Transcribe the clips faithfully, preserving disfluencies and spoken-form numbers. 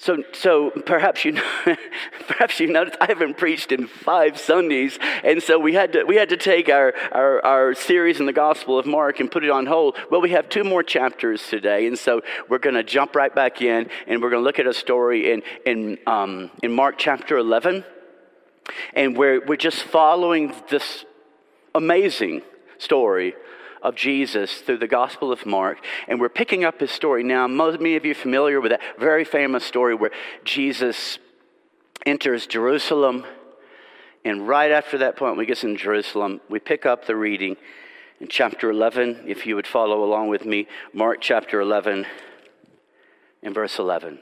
So, so perhaps you, perhaps you noticed I haven't preached in five Sundays, and so we had to we had to take our, our our series in the Gospel of Mark and put it on hold. Well, we have two more chapters today, and so we're going to jump right back in, and we're going to look at a story in in um, in Mark chapter eleven, and we're we're just following this amazing story of Jesus through the Gospel of Mark, and we're picking up his story now. Most many of you are familiar with that very famous story where Jesus enters Jerusalem, and right after that point, when we get in Jerusalem, we pick up the reading in chapter eleven. If you would follow along with me, Mark chapter eleven and verse eleven.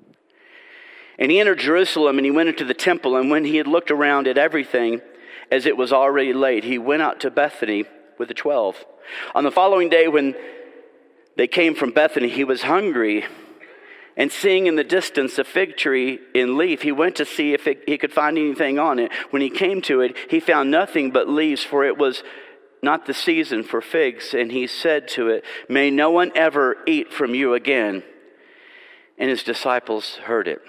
And he entered Jerusalem, and he went into the temple, and when he had looked around at everything, as it was already late, he went out to Bethany with the twelve. On the following day, when they came from Bethany, he was hungry, and seeing in the distance a fig tree in leaf, he went to see if it, he could find anything on it. When he came to it, he found nothing but leaves, for it was not the season for figs. And he said to it, "May no one ever eat from you again." And his disciples heard it.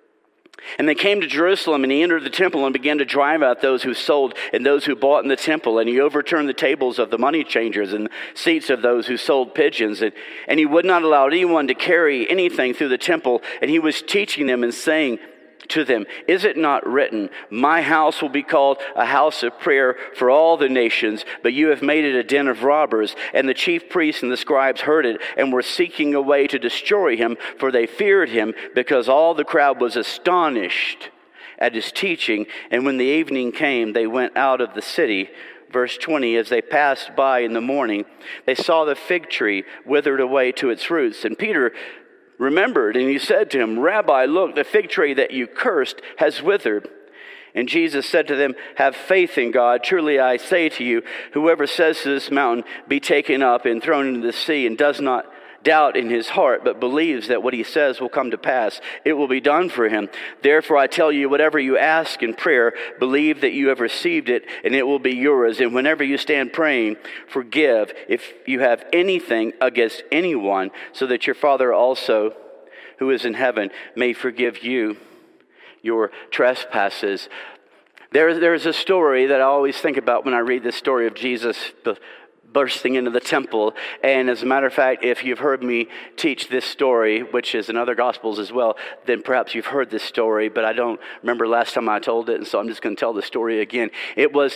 And they came to Jerusalem, and he entered the temple and began to drive out those who sold and those who bought in the temple. And he overturned the tables of the money changers and seats of those who sold pigeons. And, and he would not allow anyone to carry anything through the temple. And he was teaching them and saying to them, "Is it not written, my house will be called a house of prayer for all the nations, but you have made it a den of robbers?" And the chief priests and the scribes heard it and were seeking a way to destroy him, for they feared him, because all the crowd was astonished at his teaching. And when the evening came, they went out of the city. Verse twenty, as they passed by in the morning, they saw the fig tree withered away to its roots. And Peter remembered, and he said to him, "Rabbi, look, the fig tree that you cursed has withered." And Jesus said to them, "Have faith in God. Truly I say to you, whoever says to this mountain, 'Be taken up and thrown into the sea,' and does not doubt in his heart, but believes that what he says will come to pass, it will be done for him. Therefore I tell you, whatever you ask in prayer, believe that you have received it, and it will be yours. And whenever you stand praying, forgive if you have anything against anyone, so that your Father also, who is in heaven, may forgive you your trespasses." There, there's a story that I always think about when I read this story of Jesus bursting into the temple. And as a matter of fact, if you've heard me teach this story, which is in other Gospels as well, then perhaps you've heard this story, but I don't remember last time I told it, and so I'm just going to tell the story again. It was,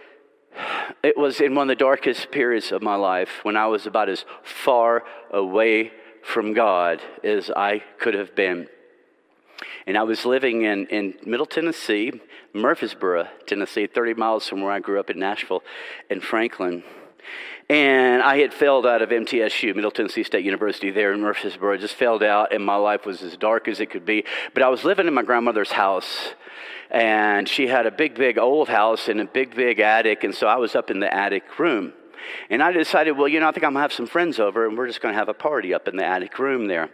it was in one of the darkest periods of my life, when I was about as far away from God as I could have been. And I was living in, in Middle Tennessee, Murfreesboro, Tennessee, thirty miles from where I grew up in Nashville and Franklin. And I had failed out of M T S U, Middle Tennessee State University there in Murfreesboro. I just failed out, and my life was as dark as it could be. But I was living in my grandmother's house, and she had a big, big old house and a big, big attic, and so I was up in the attic room. And I decided, well, you know, I think I'm going to have some friends over, and we're just going to have a party up in the attic room there.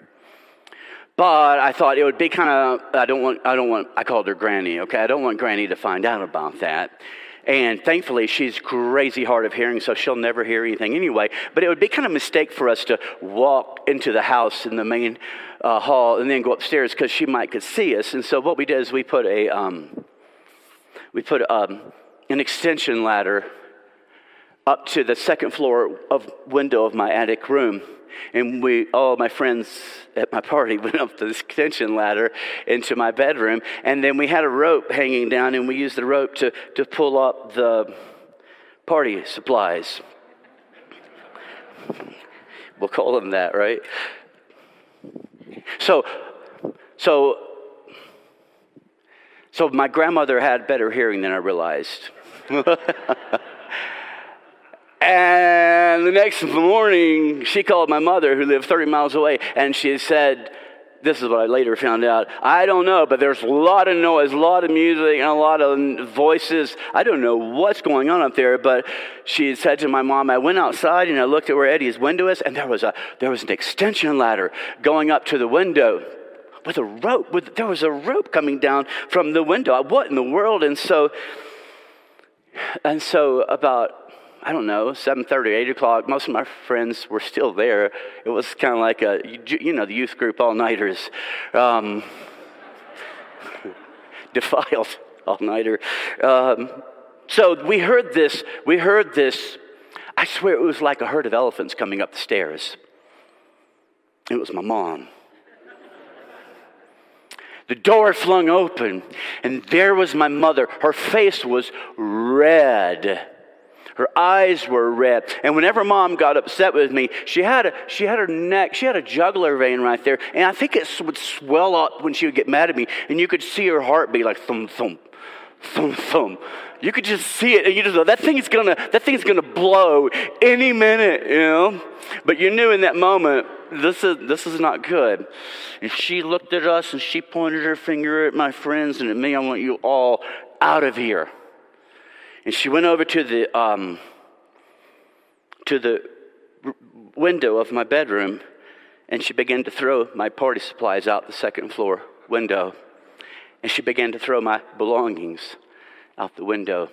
But I thought it would be kind of, I don't want, I don't want, I called her Granny, okay? I don't want Granny to find out about that. And thankfully, she's crazy hard of hearing, so she'll never hear anything anyway. But it would be kind of a mistake for us to walk into the house in the main uh, hall and then go upstairs, because she might could see us. And so what we did is we put a, um, we put um, an extension ladder up to the second floor of window of my attic room. And we, all my friends at my party went up the extension ladder into my bedroom. And then we had a rope hanging down, and we used the rope to, to pull up the party supplies. We'll call them that, right? So, so, so my grandmother had better hearing than I realized. And the next morning, she called my mother, who lived thirty miles away, and she said, this is what I later found out, "I don't know, but there's a lot of noise, a lot of music, and a lot of voices. I don't know what's going on up there." But she said to my mom, "I went outside and I looked at where Eddie's window is, and there was a there was an extension ladder going up to the window with a rope. With, there was a rope coming down from the window. What in the world?" And so, and so about I don't know, seven thirty, eight o'clock. Most of my friends were still there. It was kind of like a, you know, the youth group all-nighters. Um, defiled all-nighter. Um, so we heard this, we heard this, I swear it was like a herd of elephants coming up the stairs. It was my mom. The door flung open, and there was my mother. Her face was red. Her eyes were red. And whenever Mom got upset with me, she had a, she had her neck, she had a jugular vein right there. And I think it would swell up when she would get mad at me. And you could see her heart be like thump, thump, thump, thump. You could just see it, and you just know that thing's gonna, that thing's gonna blow any minute, you know. But you knew in that moment, this is this is not good. And she looked at us, and she pointed her finger at my friends and at me. I want you all out of here. And she went over to the um, to the r- window of my bedroom, and she began to throw my party supplies out the second floor window, and she began to throw my belongings out the window.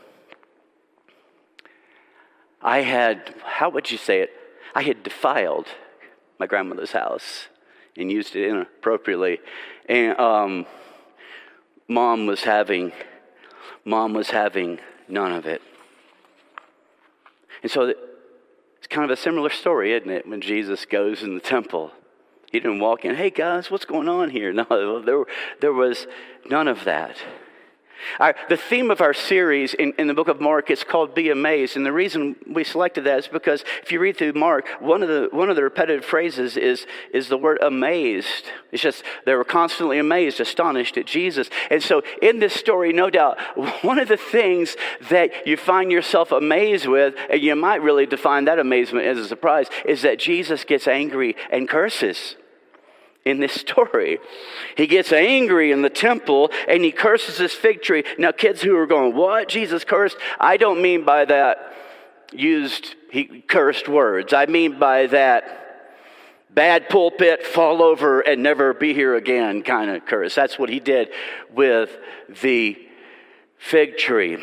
I had, how would you say it? I had defiled my grandmother's house and used it inappropriately. And um, mom was having, mom was having none of it. And so it's kind of a similar story, isn't it? When Jesus goes in the temple, he didn't walk in, hey guys, what's going on here? No, there, there was none of that. Our, the theme of our series in, in the book of Mark is called Be Amazed. And the reason we selected that is because if you read through Mark, one of the one of the repetitive phrases is, is the word amazed. It's just they were constantly amazed, astonished at Jesus. And so in this story, no doubt, one of the things that you find yourself amazed with, and you might really define that amazement as a surprise, is that Jesus gets angry and curses. In this story, he gets angry in the temple and he curses this fig tree. Now, kids who are going, what? Jesus cursed? I don't mean by that used, he cursed words. I mean by that bad pulpit, fall over and never be here again kind of curse. That's what he did with the fig tree.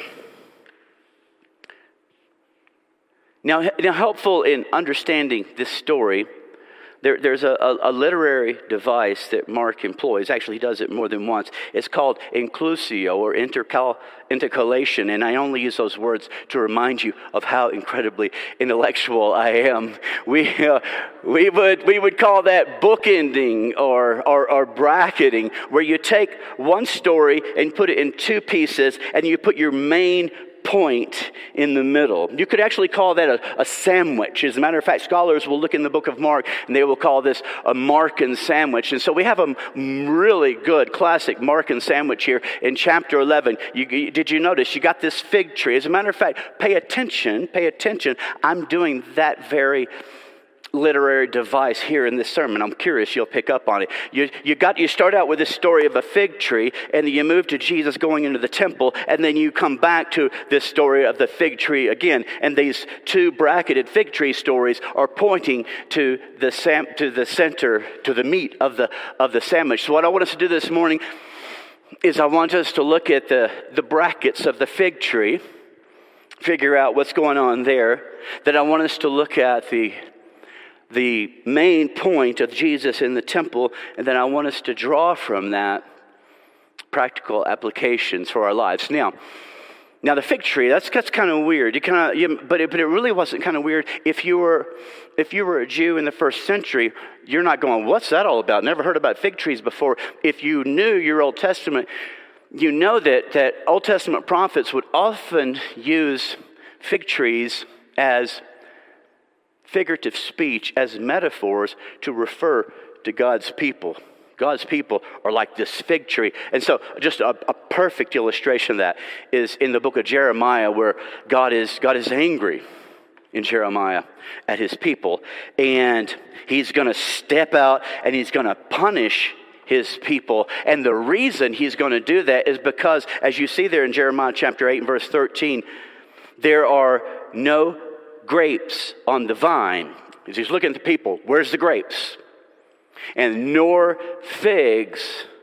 Now, now helpful in understanding this story, There, there's a, a, a literary device that Mark employs. Actually, he does it more than once. It's called inclusio, or intercal, intercalation. And I only use those words to remind you of how incredibly intellectual I am. We uh, we would we would call that bookending or, or or bracketing, where you take one story and put it in two pieces, and you put your main point in the middle. You could actually call that a, a sandwich. As a matter of fact, scholars will look in the book of Mark and they will call this a Markan sandwich. And so we have a really good classic Markan sandwich here in chapter eleven. You, did you notice? You got this fig tree. As a matter of fact, pay attention, pay attention. I'm doing that very literary device here in this sermon. I'm curious you'll pick up on it. You you got you start out with this story of a fig tree, and then you move to Jesus going into the temple, and then you come back to this story of the fig tree again. And these two bracketed fig tree stories are pointing to the sam to the center, to the meat of the of the sandwich. So what I want us to do this morning is I want us to look at the the brackets of the fig tree, figure out what's going on there. Then I want us to look at the the main point of Jesus in the temple, and then I want us to draw from that practical applications for our lives. Now, now the fig tree, that's that's kind of weird. You kind of, you, but it, but it really wasn't kind of weird. If you were if you were a Jew in the first century, you're not going, what's that all about? Never heard about fig trees before. If you knew your Old Testament, you know that that Old Testament prophets would often use fig trees as figurative speech, as metaphors to refer to God's people. God's people are like this fig tree. And so just a, a perfect illustration of that is in the book of Jeremiah, where God is God is angry in Jeremiah at his people. And he's going to step out and he's going to punish his people. And the reason he's going to do that is because, as you see there in Jeremiah chapter eight and verse thirteen, there are no grapes on the vine. As he's looking at the people, where's the grapes? And nor figs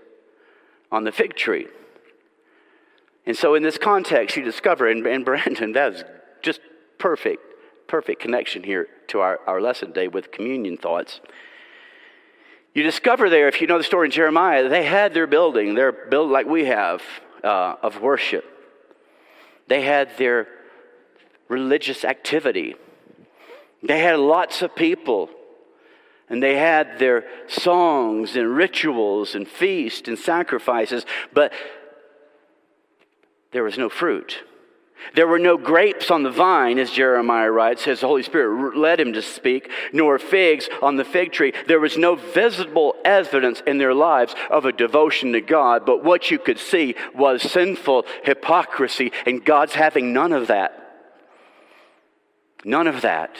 on the fig tree. And so in this context, you discover, and, and Brandon, that is just perfect perfect connection here to our, our lesson today with communion thoughts. You discover there, if you know the story in Jeremiah, they had their building, their build like we have, uh, of worship. They had their religious activity. They had lots of people. And they had their songs and rituals and feasts and sacrifices. But there was no fruit. There were no grapes on the vine, as Jeremiah writes, as the Holy Spirit led him to speak, nor figs on the fig tree. There was no visible evidence in their lives of a devotion to God, but what you could see was sinful hypocrisy, and God's having none of that. None of that.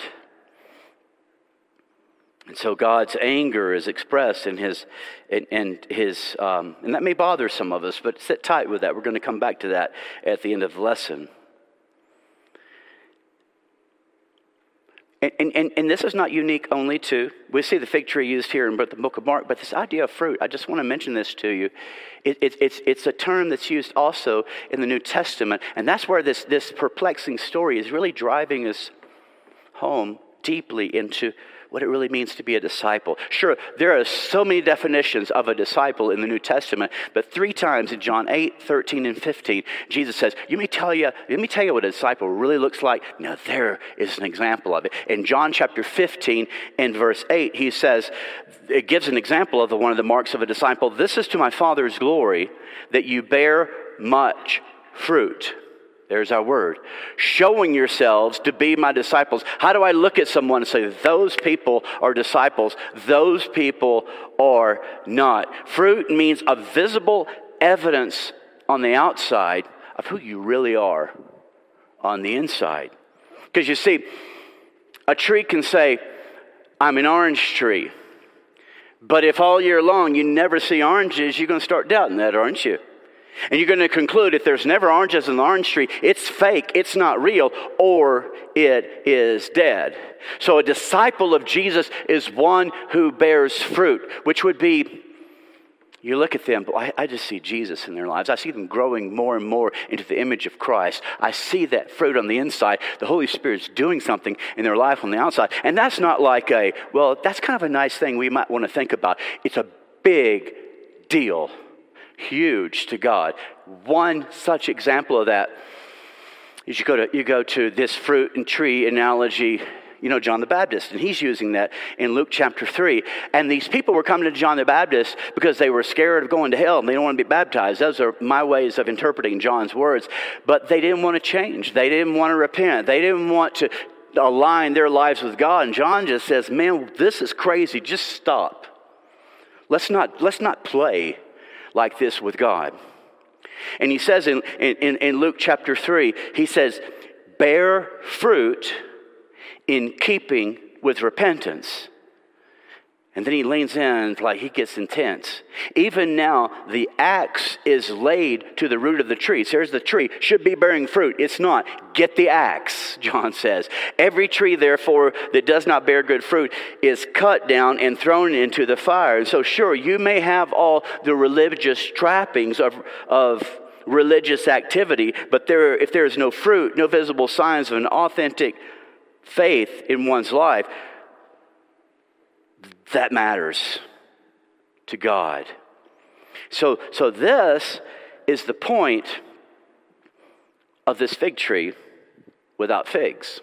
And so God's anger is expressed in his, in, in his, um, and that may bother some of us, but sit tight with that. We're going to come back to that at the end of the lesson. And, and, and this is not unique only to, we see the fig tree used here in the book of Mark, but this idea of fruit, I just want to mention this to you. It, it, it's, it's a term that's used also in the New Testament, and that's where this, this perplexing story is really driving us home deeply into what it really means to be a disciple. Sure, there are so many definitions of a disciple in the New Testament, but three times in John eight, thirteen, and fifteen, Jesus says, "Let me tell you, let me tell you what a disciple really looks like." Now there is an example of it. In John chapter fifteen and verse eight, he says, it gives an example of the, one of the marks of a disciple. "This is to my Father's glory, that you bear much fruit." There's our word. "Showing yourselves to be my disciples." How do I look at someone and say, those people are disciples, those people are not? Fruit means a visible evidence on the outside of who you really are on the inside. Because you see, a tree can say, "I'm an orange tree." But if all year long you never see oranges, you're going to start doubting that, aren't you? And you're going to conclude if there's never oranges in the orange tree, it's fake, it's not real, or it is dead. So a disciple of Jesus is one who bears fruit, which would be, you look at them, but I, I just see Jesus in their lives. I see them growing more and more into the image of Christ. I see that fruit on the inside. The Holy Spirit's doing something in their life on the outside. And that's not like a, well, that's kind of a nice thing we might want to think about. It's a big deal. Huge to God. One such example of that is you go to you go to this fruit and tree analogy. You know, John the Baptist, and he's using that in Luke chapter three. And these people were coming to John the Baptist because they were scared of going to hell and they don't want to be baptized. Those are my ways of interpreting John's words. But they didn't want to change. They didn't want to repent. They didn't want to align their lives with God. And John just says, "Man, this is crazy. Just stop. Let's not let's not play like this with God." And he says in, in, in Luke chapter three, he says, "Bear fruit in keeping with repentance." And then he leans in like he gets intense. "Even now the axe is laid to the root of the tree." So here's the tree, should be bearing fruit. It's not. Get the axe, John says. "Every tree, therefore, that does not bear good fruit is cut down and thrown into the fire." And so sure, you may have all the religious trappings of, of religious activity, but there, if there is no fruit, no visible signs of an authentic faith in one's life, that matters to God. So, so this is the point of this fig tree without figs.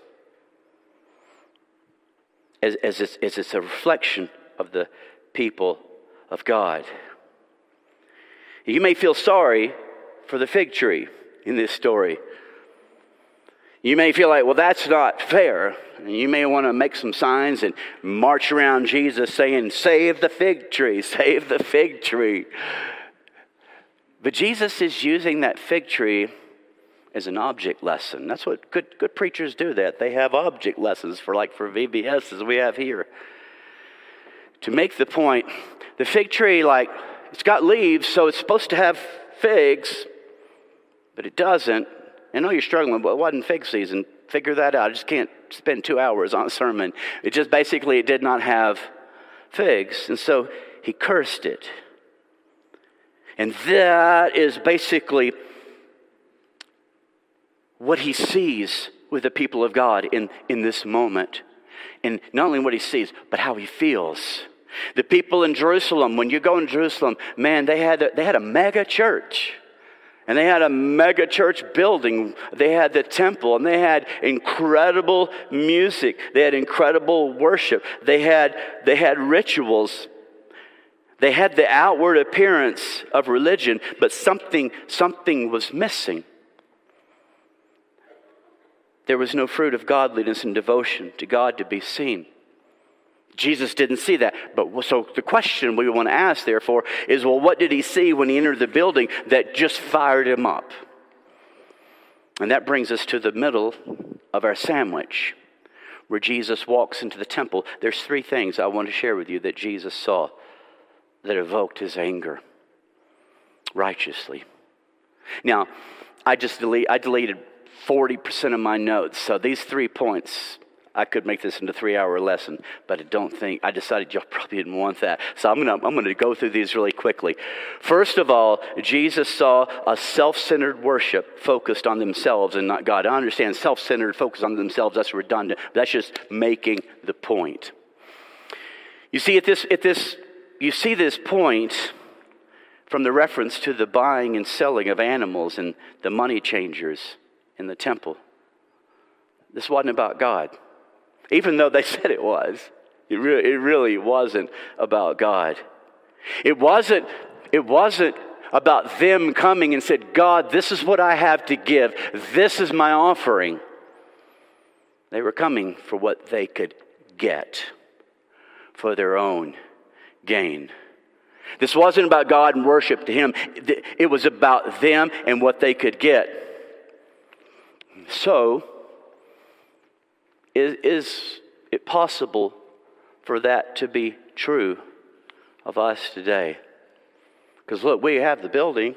As, as, it's, as it's a reflection of the people of God. You may feel sorry for the fig tree in this story. You may feel like, well, that's not fair. And you may want to make some signs and march around Jesus saying, "Save the fig tree, save the fig tree." But Jesus is using that fig tree as an object lesson. That's what good good preachers do. That they have object lessons for like for V B S as we have here. To make the point, the fig tree, like, it's got leaves, so it's supposed to have figs, but it doesn't. I know you're struggling, but it wasn't fig season. Figure that out. I just can't spend two hours on a sermon. It just basically, it did not have figs. And so he cursed it. And that is basically what he sees with the people of God in, in this moment. And not only what he sees, but how he feels. The people in Jerusalem, when you go in Jerusalem, man, they had a, they had a mega church. And they had a mega church building. They had the temple, and they had incredible music. They had incredible worship. They had, they had rituals. They had the outward appearance of religion, but something, something was missing. There was no fruit of godliness and devotion to God to be seen. Jesus didn't see that. But so the question we want to ask, therefore, is, well, what did he see when he entered the building that just fired him up? And that brings us to the middle of our sandwich, where Jesus walks into the temple. There's three things I want to share with you that Jesus saw that evoked his anger righteously. Now, I just delete, I deleted forty percent of my notes. So these three points, I could make this into a three-hour lesson, but I don't think, I decided y'all probably didn't want that. So I'm going to I'm going to go through these really quickly. First of all, Jesus saw a self-centered worship focused on themselves and not God. I understand self-centered, focused on themselves, that's redundant. But that's just making the point. You see, at this, at this, you see this point from the reference to the buying and selling of animals and the money changers in the temple. This wasn't about God. Even though they said it was, it really, it really wasn't about God. It wasn't, it wasn't about them coming and said, God, this is what I have to give. This is my offering. They were coming for what they could get for their own gain. This wasn't about God and worship to him. It was about them and what they could get. So, Is, is it possible for that to be true of us today? Because look, we have the building.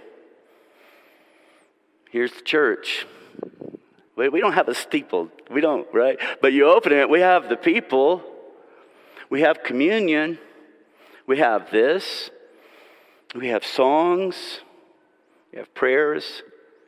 Here's the church. We, we don't have a steeple. We don't, right? But you open it, we have the people. We have communion. We have this. We have songs. We have prayers.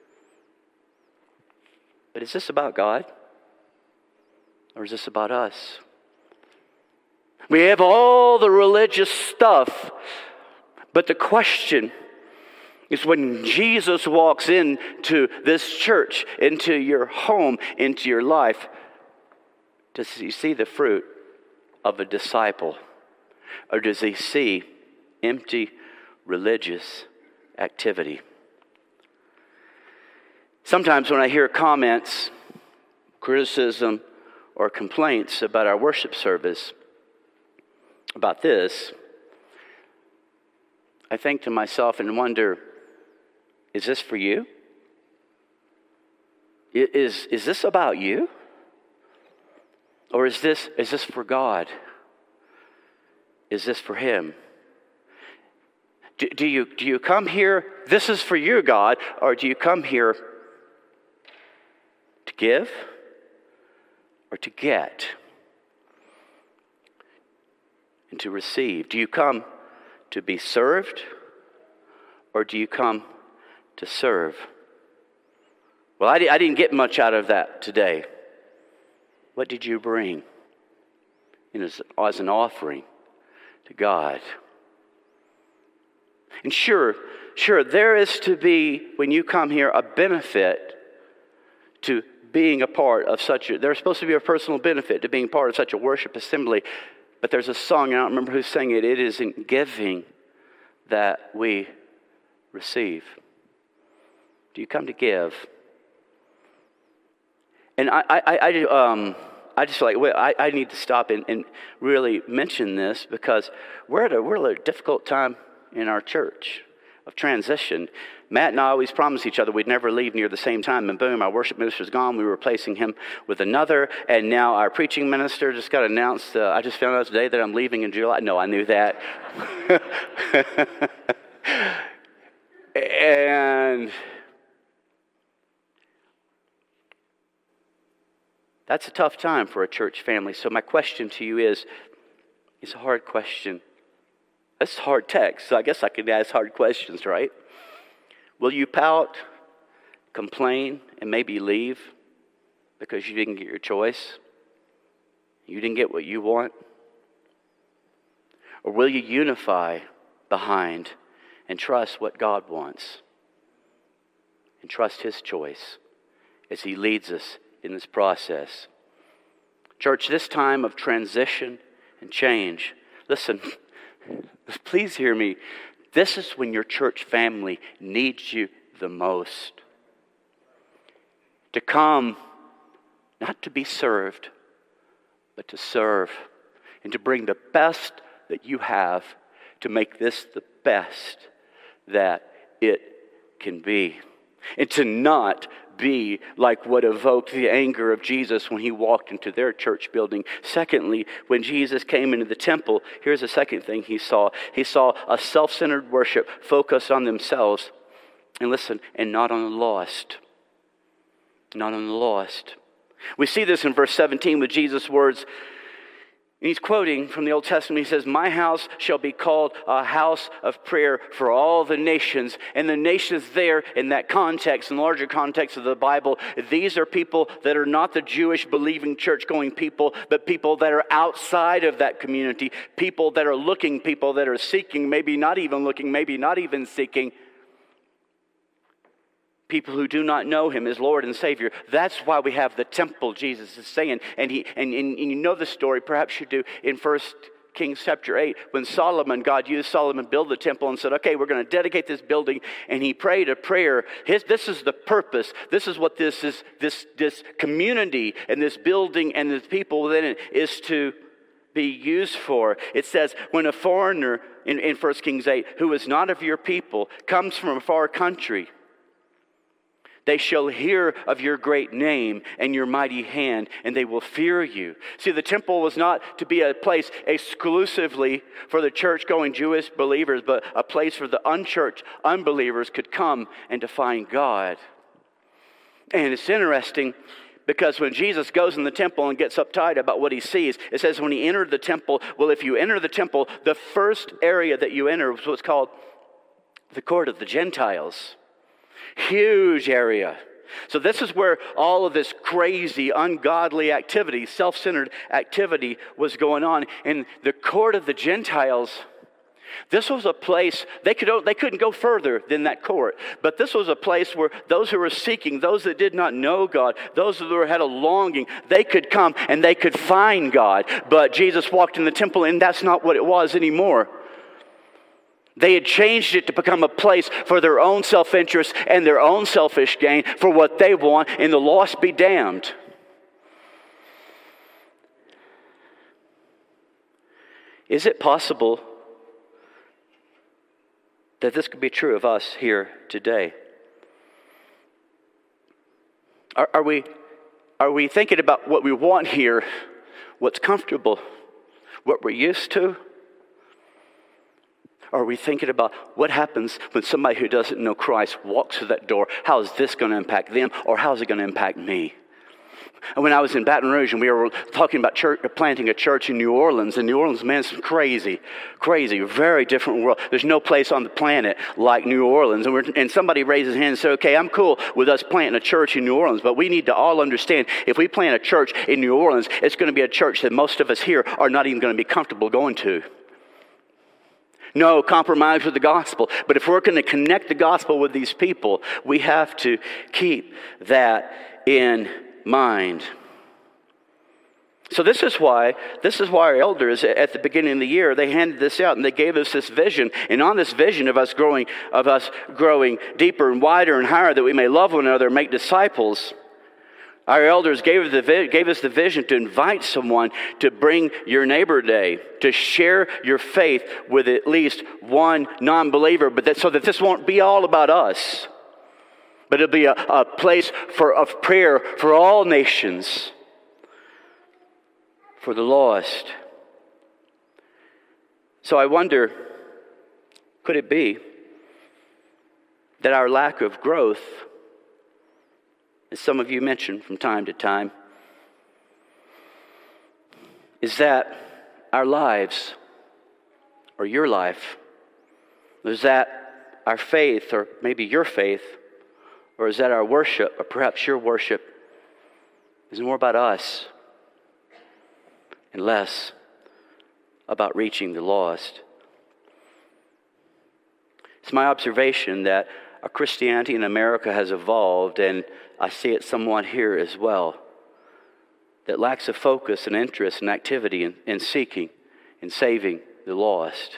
But is this about God? Or is this about us? We have all the religious stuff, but the question is, when Jesus walks into this church, into your home, into your life, does he see the fruit of a disciple? Or does he see empty religious activity? Sometimes when I hear comments, criticism, or complaints about our worship service, about this, I think to myself and wonder, is this for you? Is, is this about you? Or is this, is this for God? Is this for him? Do, do you, do you come here, this is for you, God, or do you come here to give? Or to get and to receive? Do you come to be served, or do you come to serve? Well, I, I didn't get much out of that today. What did you bring in as, as an offering to God? And sure, sure, there is to be, when you come here, a benefit to being a part of such a, there's supposed to be a personal benefit to being part of such a worship assembly. But there's a song, and I don't remember who sang it, it is in giving that we receive. Do you come to give? And I I, I, um, I just feel like, well, I, I need to stop and, and really mention this, because we're at, a, we're at a difficult time in our church of transition. Matt and I always promised each other we'd never leave near the same time, and boom, our worship minister's gone. We were replacing him with another, and now our preaching minister just got announced. Uh, I just found out today that I'm leaving in July. No, I knew that. And that's a tough time for a church family. So my question to you is, it's a hard question. It's hard text, so I guess I could ask hard questions, right? Will you pout, complain, and maybe leave because you didn't get your choice? You didn't get what you want? Or will you unify behind and trust what God wants? And trust His choice as He leads us in this process. Church, this time of transition and change, listen, please hear me. This is when your church family needs you the most. To come, not to be served, but to serve. And to bring the best that you have to make this the best that it can be. And to not be like what evoked the anger of Jesus when He walked into their church building. Secondly, when Jesus came into the temple, here's the second thing He saw. He saw a self-centered worship focused on themselves. And listen, and not on the lost. Not on the lost. We see this in verse seventeen with Jesus' words. And he's quoting from the Old Testament. He says, my house shall be called a house of prayer for all the nations. And the nations there, in that context, in the larger context of the Bible, these are people that are not the Jewish believing church-going people, but people that are outside of that community. People that are looking, people that are seeking, maybe not even looking, maybe not even seeking. People who do not know Him as Lord and Savior. That's why we have the temple, Jesus is saying. And he and, and, and you know the story, perhaps you do, in First Kings chapter eight, when Solomon, God used Solomon to build the temple and said, okay, we're going to dedicate this building. And he prayed a prayer. His, this is the purpose. This is what this is, this, this community and this building and the people within it is to be used for. It says, when a foreigner, in, in First Kings eight, who is not of your people, comes from a far country, they shall hear of your great name and your mighty hand, and they will fear you. See, the temple was not to be a place exclusively for the church-going Jewish believers, but a place where the unchurched unbelievers could come and to find God. And it's interesting because when Jesus goes in the temple and gets uptight about what He sees, it says when He entered the temple, well, if you enter the temple, the first area that you enter was what's called the court of the Gentiles. Huge area. So this is where all of this crazy, ungodly activity, self-centered activity was going on. In the court of the Gentiles, this was a place, they, could, they couldn't go further than that court. But this was a place where those who were seeking, those that did not know God, those who had a longing, they could come and they could find God. But Jesus walked in the temple and that's not what it was anymore. They had changed it to become a place for their own self-interest and their own selfish gain for what they want, and the lost be damned. Is it possible that this could be true of us here today? Are, are we, are we thinking about what we want here, what's comfortable, what we're used to? Or are we thinking about what happens when somebody who doesn't know Christ walks through that door? How is this going to impact them, or how is it going to impact me? And when I was in Baton Rouge and we were talking about church, planting a church in New Orleans, and New Orleans, man, it's crazy, crazy, very different world. There's no place on the planet like New Orleans. And, we're, and somebody raised his hand and said, okay, I'm cool with us planting a church in New Orleans, but we need to all understand if we plant a church in New Orleans, it's going to be a church that most of us here are not even going to be comfortable going to. No compromise with the gospel. But if we're going to connect the gospel with these people, we have to keep that in mind. So this is why, this is why our elders at the beginning of the year, they handed this out and they gave us this vision. And on this vision of us growing, of us growing deeper and wider and higher, that we may love one another and make disciples, our elders gave, the, gave us the vision to invite someone to bring your neighbor day, to share your faith with at least one non-believer, but that, so that this won't be all about us, but it'll be a, a place for, of prayer for all nations, for the lost. So I wonder, could it be that our lack of growth, as some of you mention from time to time, is that our lives, or your life, is that our faith, or maybe your faith, or is that our worship, or perhaps your worship, is more about us and less about reaching the lost. It's my observation that our Christianity in America has evolved, and I see it somewhat here as well, that lacks a focus and interest and activity in, in seeking and saving the lost.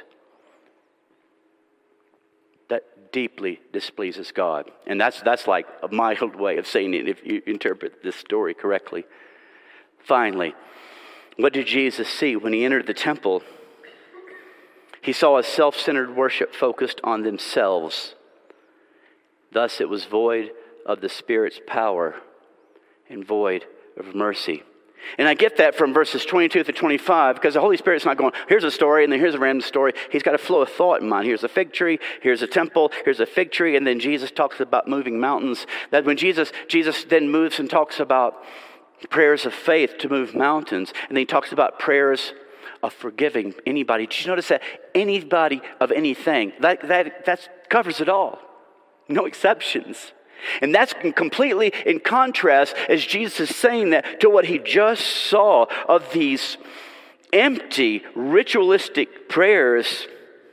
That deeply displeases God. And that's that's like a mild way of saying it if you interpret this story correctly. Finally, what did Jesus see when he entered the temple? He saw a self-centered worship focused on themselves. Thus it was void of the Spirit's power and void of mercy. And I get that from verses twenty-two through twenty-five, because the Holy Spirit's not going, here's a story, and then here's a random story. He's got a flow of thought in mind. Here's a fig tree, here's a temple, here's a fig tree, and then Jesus talks about moving mountains. That when Jesus, Jesus then moves and talks about prayers of faith to move mountains, and then he talks about prayers of forgiving anybody. Did you notice that? Anybody of anything. That, that, that covers it all. No exceptions. And that's completely in contrast as Jesus is saying that to what he just saw of these empty, ritualistic prayers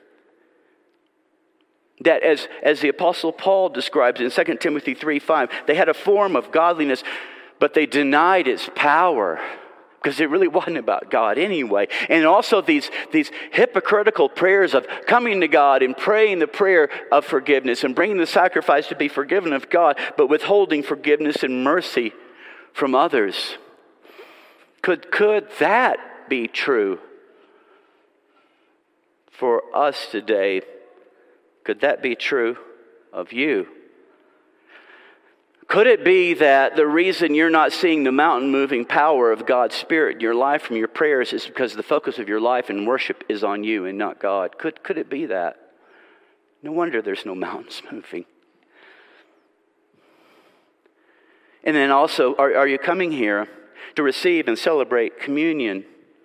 that, as, as the Apostle Paul describes in Second Timothy three five, they had a form of godliness, but they denied its power. Because it really wasn't about God anyway. And also these, these hypocritical prayers of coming to God and praying the prayer of forgiveness and bringing the sacrifice to be forgiven of God, but withholding forgiveness and mercy from others. Could, could that be true for us today? Could that be true of you? Could it be that the reason you're not seeing the mountain-moving power of God's Spirit in your life from your prayers is because the focus of your life and worship is on you and not God? Could, could it be that? No wonder there's no mountains moving. And then also, are, are you coming here to receive and celebrate communion?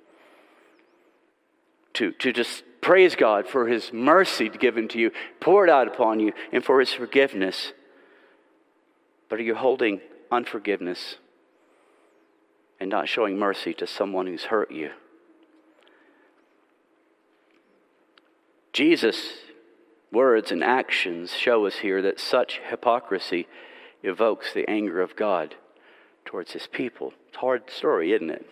To, to just praise God for His mercy given to you, poured out upon you, and for His forgiveness? But are you holding unforgiveness and not showing mercy to someone who's hurt you? Jesus' words and actions show us here that such hypocrisy evokes the anger of God towards His people. It's a hard story, isn't it?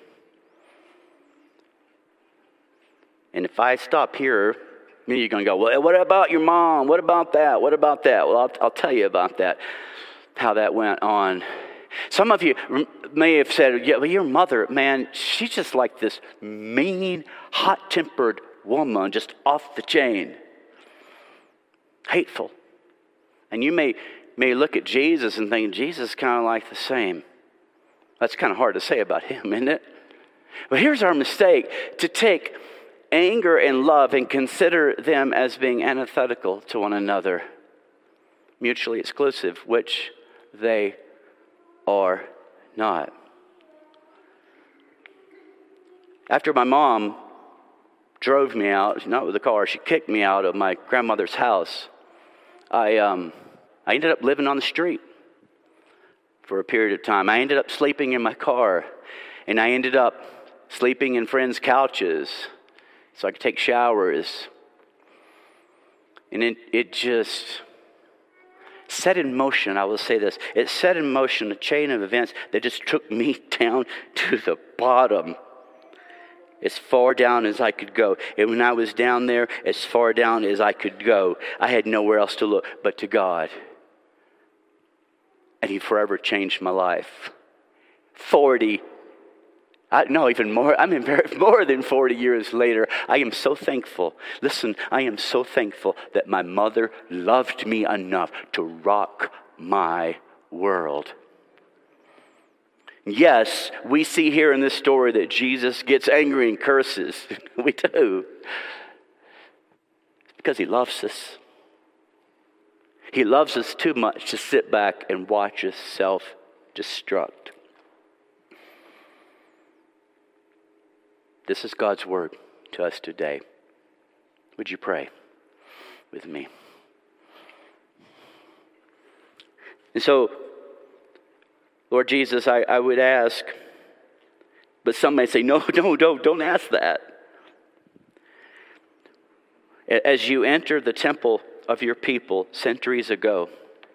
And if I stop here, many of you are going to go, well, what about your mom? What about that? What about that? Well, I'll, I'll tell you about that. How that went on. Some of you may have said, yeah, well, your mother, man, she's just like this mean, hot-tempered woman, just off the chain. Hateful. And you may, may look at Jesus and think, Jesus is kind of like the same. That's kind of hard to say about him, isn't it? But here's our mistake, to take anger and love and consider them as being antithetical to one another, mutually exclusive, which they are not. After my mom drove me out, not with a car, she kicked me out of my grandmother's house, I um, I ended up living on the street for a period of time. I ended up sleeping in my car, and I ended up sleeping in friends' couches so I could take showers. And it, it just set in motion, I will say this, it set in motion a chain of events that just took me down to the bottom, as far down as I could go. And when I was down there, as far down as I could go, I had nowhere else to look but to God. And He forever changed my life. Forty I, no, even more. I mean, more than forty years later, I am so thankful. Listen, I am so thankful that my mother loved me enough to rock my world. Yes, we see here in this story that Jesus gets angry and curses. We do. It's because He loves us. He loves us too much to sit back and watch us self-destruct. This is God's word to us today. Would you pray with me? And so, Lord Jesus, I, I would ask, but some may say, no, no, don't, don't ask that. As you enter the temple of your people centuries ago,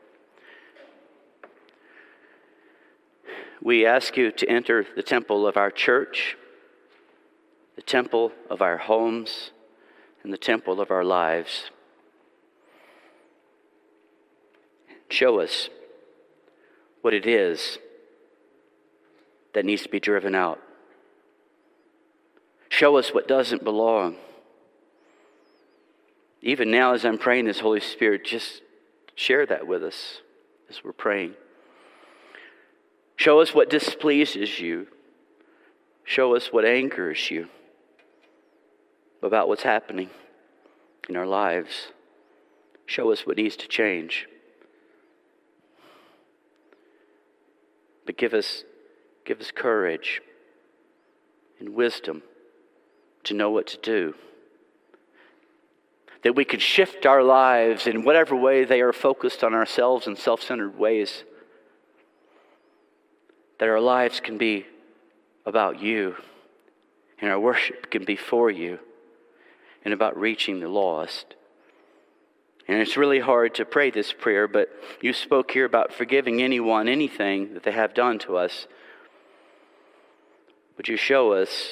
we ask you to enter the temple of our church, the temple of our homes, and the temple of our lives. Show us what it is that needs to be driven out. Show us what doesn't belong. Even now, as I'm praying this, Holy Spirit, just share that with us as we're praying. Show us what displeases you. Show us what angers you about what's happening in our lives. Show us what needs to change. But give us, give us courage and wisdom to know what to do. That we could shift our lives in whatever way they are focused on ourselves in self-centered ways. That our lives can be about you, and our worship can be for you, and about reaching the lost. And it's really hard to pray this prayer, but you spoke here about forgiving anyone, anything that they have done to us. Would you show us,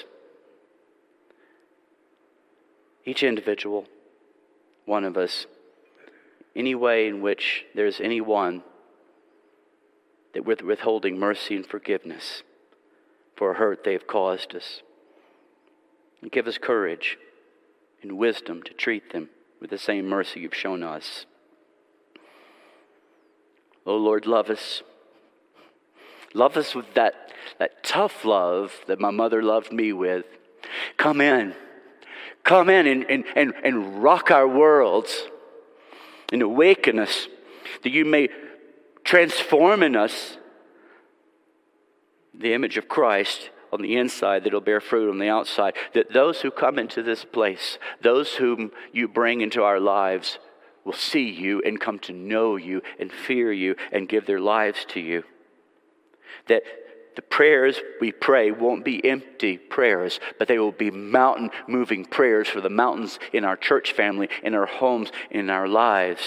each individual, one of us, any way in which there's anyone that we're withholding mercy and forgiveness for a hurt they have caused us. And give us courage and wisdom to treat them with the same mercy you've shown us. Oh Lord, love us. Love us with that, that tough love that my mother loved me with. Come in. Come in and, and, and, and rock our worlds and awaken us, that you may transform in us the image of Christ on the inside, that it'll bear fruit on the outside. That those who come into this place, those whom you bring into our lives, will see you and come to know you and fear you and give their lives to you. That the prayers we pray won't be empty prayers, but they will be mountain-moving prayers for the mountains in our church family, in our homes, in our lives.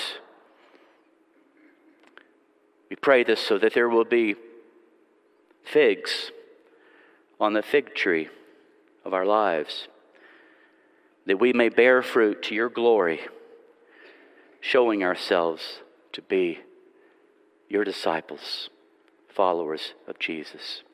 We pray this so that there will be figs on the fig tree of our lives, that we may bear fruit to your glory, showing ourselves to be your disciples, followers of Jesus.